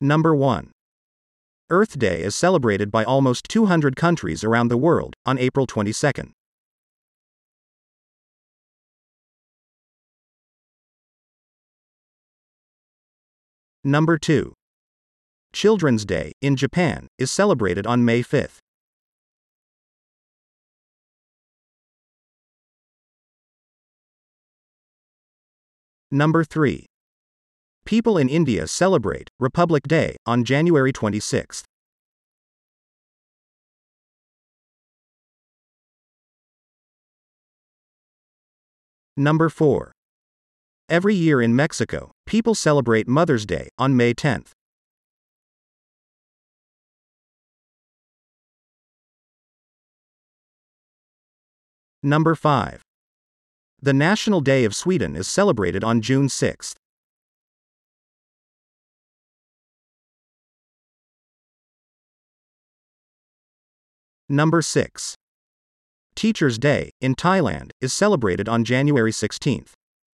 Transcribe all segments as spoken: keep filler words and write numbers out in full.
Number one. Earth Day is celebrated by almost two hundred countries around the world on April twenty-second. Number two. Children's Day, in Japan, is celebrated on May fifth. Number three. People in India celebrate Republic Day on January twenty-sixth. Number four. Every year in Mexico, people celebrate Mother's Day on May tenth. Number five. The National Day of Sweden is celebrated on June sixth. Number six. Teacher's Day, in Thailand, is celebrated on January sixteenth.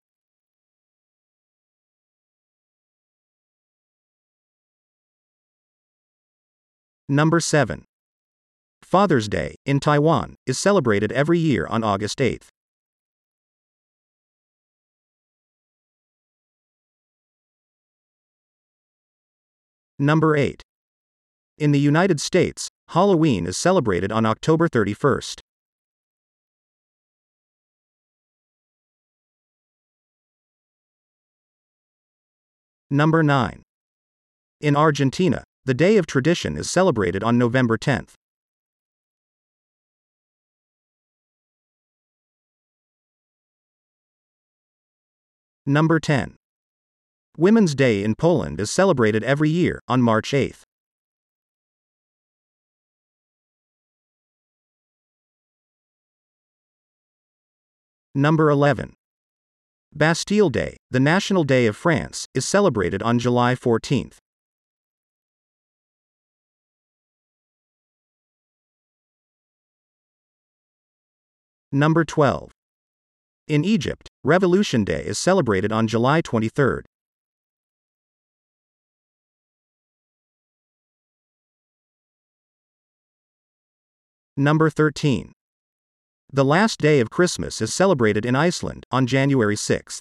Number seven. Father's Day, in Taiwan, is celebrated every year on August eighth. Number eight. In the United States, Halloween is celebrated on October thirty-first. Number nine. In Argentina, the Day of Tradition is celebrated on November tenth. Number ten. Women's Day in Poland is celebrated every year on March eighth. Number eleven. Bastille Day, the National Day of France, is celebrated on July fourteenth. Number twelve. In Egypt, Revolution Day is celebrated on July twenty-third. Number thirteen. The last day of Christmas is celebrated in Iceland on January sixth.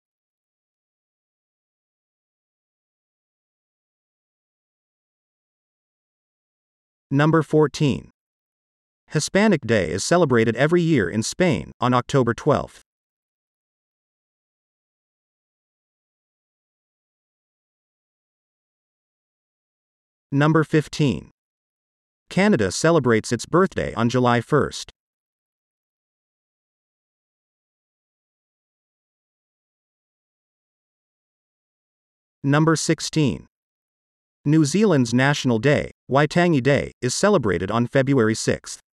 Number fourteen. Hispanic Day is celebrated every year in Spain on October twelfth. Number fifteen. Canada celebrates its birthday on July first. Number sixteen. New Zealand's National Day, Waitangi Day, is celebrated on February sixth.